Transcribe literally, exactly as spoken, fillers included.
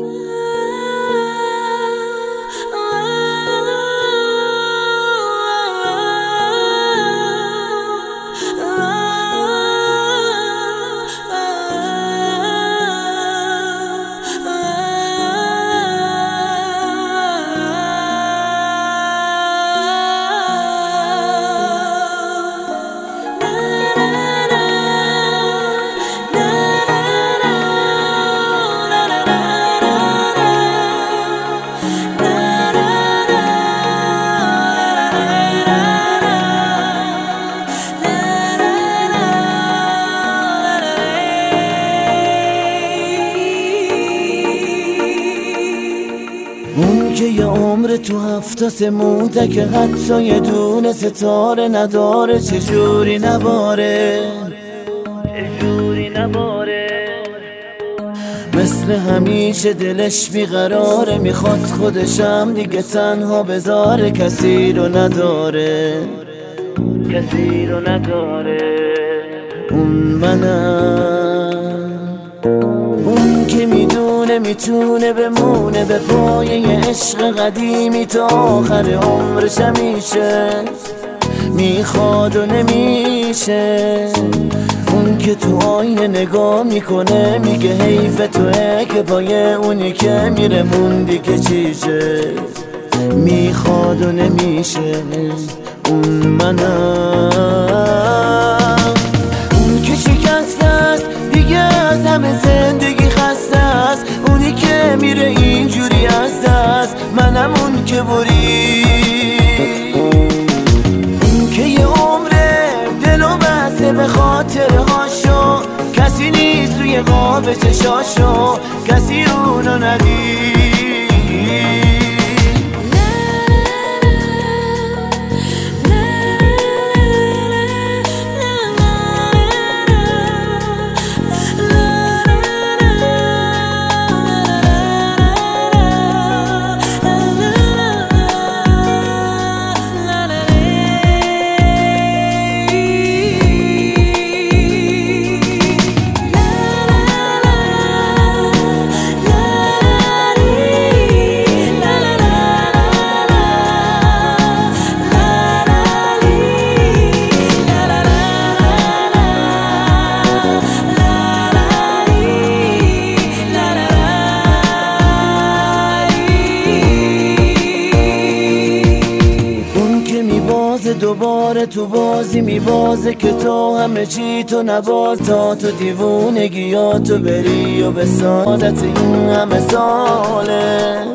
اون که یه عمر تو هفت سموده که حتی یه دونه ستاره نداره، چجوری نباره چجوری نباره. مثل همیشه دلش بیقراره، میخواد خودشم دیگه تنها بذاره، کسی رو نداره کسی رو نداره. اون منم، اون که میدونه میتونه بمونه به پای یه عشق قدیمی تا آخر عمرش همیشه، میخواد و نمیشه. اون که تو آینه نگاه میکنه میگه حیف توه که پای اونی که میره موندی که چیشه، میخواد و نمیشه. اون منم، اون که شکسته است دیگه از همه زندگی خسته است، اونی که میره اینجوری از دست، منم اون که برید. اون که یه عمره دلو بسته به خاطر هاشو، کسی نیست روی قاب چشاشو، کسی اونو ندید. دوباره تو بازی میبازه که تو همه چی تو نباز، تا تو دیوونگیاتو بری و به سعادت این همه ساله.